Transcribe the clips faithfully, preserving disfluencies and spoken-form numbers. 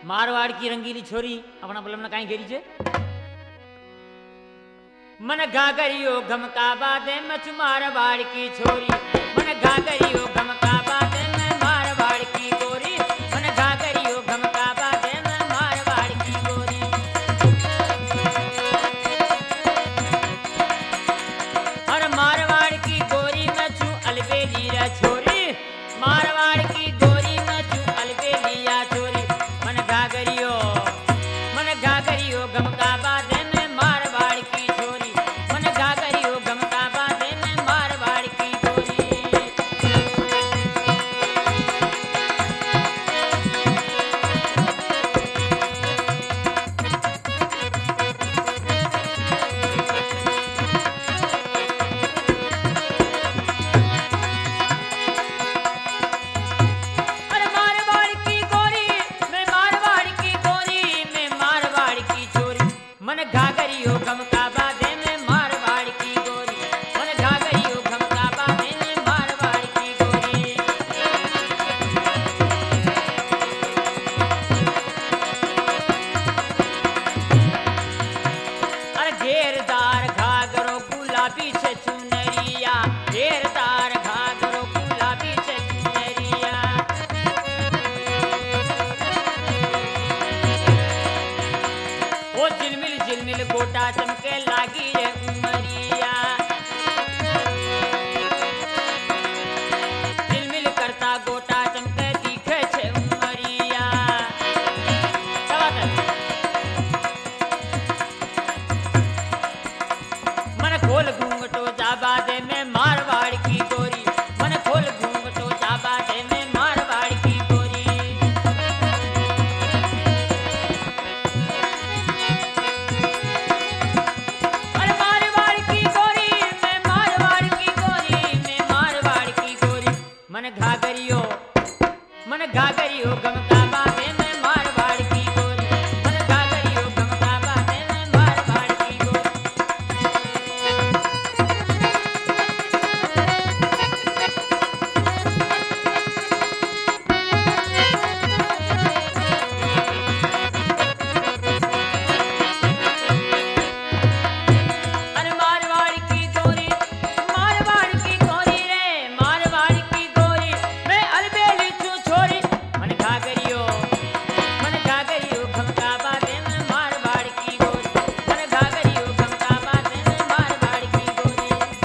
मारवाड़ की रंगीली छोरी अपना बलम काई घेरी छे मन घाघरियो घमका बादे मच मारवाड़ की छोरी मन घाघरियो घमका बादे मैं मारवाड़ की गोरी मन घाघरियो घमका बादे मैं मारवाड़ की गोरी और मारवाड़ की गोरी मैं छू अलबेली रे छोरी मारवाड़ की गोरी मैं छू अलबेली या छोरी मन घाघरियो मन घाघरियो घमका बादे मैं मारवाड़ की छोरी मन घाघरियो घमका बादे मैं मारवाड़ की गोरी अरे मारवाड़ की गोरी मैं मारवाड़ की गोरी मैं मारवाड़ की छोरी मन घाघरियो घमका बादे मैं मारवाड़ की गोरी मन घाघरियो घमका बादे मैं मारवाड़ की गोरी अरे घेरदार घाघरो गुलाबी से चुनरिया घेरदार घाघरो गुलाबी से चुनरिया ओ झिलमिल झिलमिल गोटा चमके लागी रे उमरिया झिलमिल करता गोटा चमके दिखे छे उमरिया क्या बात है मन खोल घूंघटो जाबा दे मैं मारवाड़ की गोरी मन खोल घूंघटो जाबा दे मैं मारवाड़ की गोरी अरे मारवाड़ की गोरी मैं मारवाड़ की गोरी मैं मारवाड़ की गोरी मन घाघरियो मन घाघरियो घमका बादे मैं मारवाड़ की गोरी मन घाघरियो घमका बादे मैं मारवाड़ की गोरी अरे मारवाड़ की गोरी मारवाड़ की गोरी रे मारवाड़ की गोरी मैं अलबेली छू छोरी मन घाघरियो मन घाघरियो घमका बादे मैं मारवाड़ की गोरी मन घाघरियो घमका बादे मैं मारवाड़ की गोरी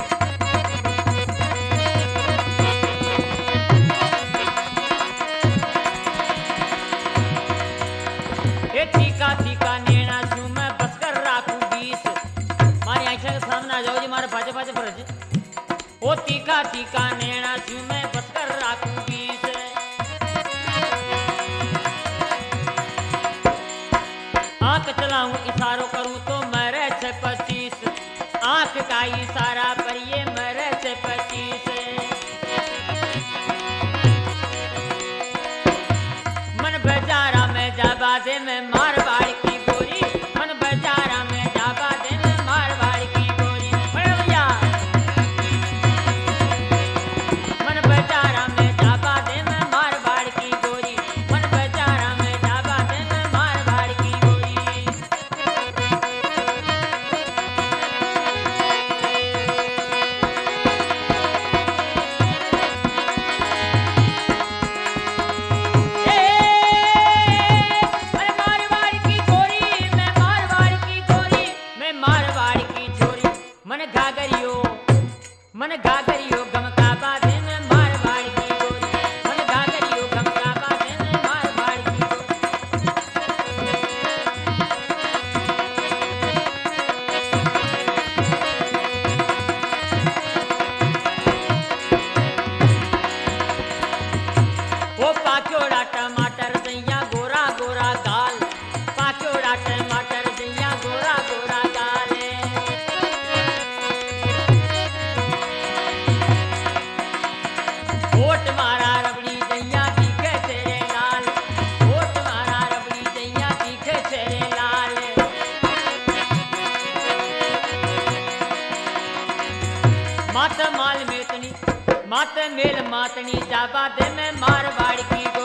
ए ठीका ठीका नेना छू मैं बस कर राखूं बीस मारी आंखें के सामने आ जाओ जी मारे पाचे पाचे फरज ओ तीखा तीखा नेना छू मैं बस कर राखूं बीस आंख चलाऊं इशारों करूं तो मरे छे पच्चीस आंख का इशारा पर ये मरे छे पच्चीस मन बजारा में जाबा दे मैं मारवाड़ की गोरी मन बजारा में जाबा दे मैं मारवाड़ की गोरी बड़े भैया मन बजारा में जाबा दे मैं मारवाड़ की गोरी मन बजारा में जाबा दे मैं मारवाड़ की गोरी ए अरे मारवाड़ की गोरी मैं मारवाड़ की गोरी मैं मारवाड़ की छोरी मन घाघरियो मन घाघरियो घमका बादे मैं मारवाड़ की गोरी मन घाघरियो घमका बादे मैं मारवाड़ की गोरी ओ पाक्योड़ा टमाटर दैया गोरा गोरा गाल पाक्योड़ा टमाटर दैया गोरा गोरा गाल ओट मारा रबड़ी दैया दिखे तेरे लाल ओट मारा रबड़ी दैया दिखे तेरे लाल मात माल मेतनी मात मेल मातनी जाबा दे मैं मारवाड़ की